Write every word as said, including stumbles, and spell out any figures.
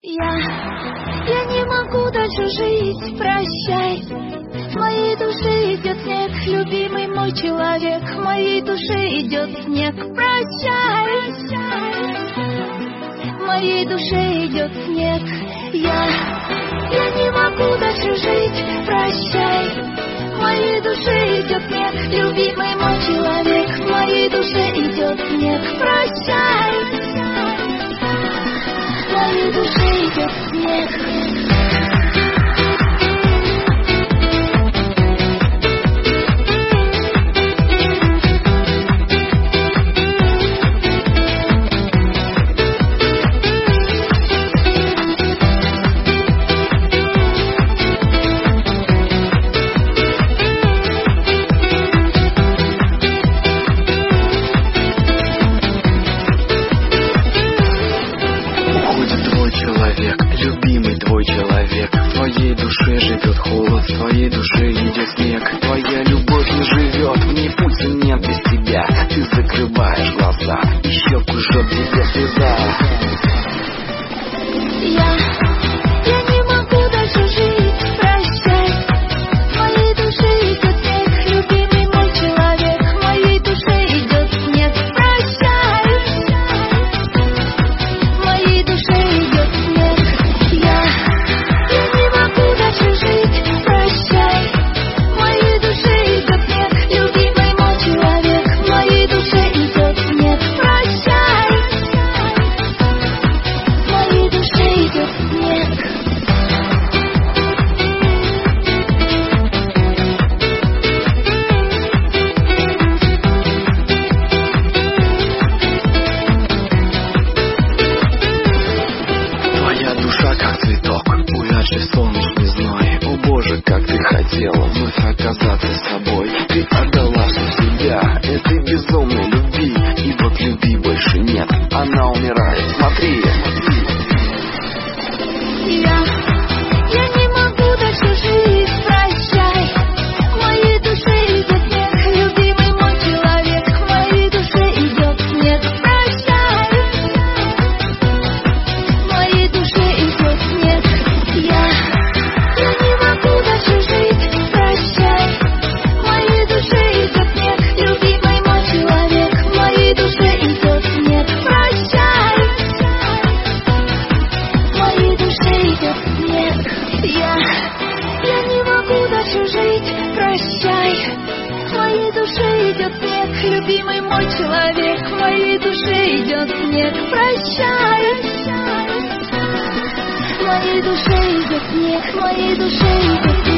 Я, я не могу дальше жить, прощай. В моей душе идет снег, любимый мой человек. В моей душе идет снег, прощай. В моей душе идет снег. Я, я не могу дальше жить, прощай. В моей душе идет снег, любимый мой человек. В моей душе идет снег, прощай. В моей душе идет снег. Любимый твой человек, в твоей душе живет холод, в твоей душе идет снег. Твоя любовь не живет, в ней пульса нет без тебя. Ты закрываешь глаза, и щеку жжет тебе слеза. Я, я не могу дальше жить, прощай. В моей душе идет снег, любимый мой человек. В моей душе идет снег, прощай. В моей душе идет снег. Я, я не могу дальше жить, прощай. В моей душе идет снег, любимый мой человек. В моей душе идет снег, прощай. В моей душе идет снег. Твоя душа как цветок, увядший в солнечный зной. О боже, как ты хотела вновь оказаться с собой. Ты отдала всю себя этой безумной любви, и вот любви больше нет, она умирает. Смотри, Я, я не могу дальше жить, прощай. В моей душе идет снег, любимый мой человек. В моей душе идет снег, прощай. В моей душе идет снег. Я, я не могу дальше жить, прощай. В моей душе идет снег, любимый мой человек. В моей душе идет снег, прощай. В моей душе идет снег. Я, я не могу дальше жить, прощай. В моей душе идет снег, любимый мой человек. В моей душе идет снег, прощай. В моей душе идет снег, в моей душе идет снег.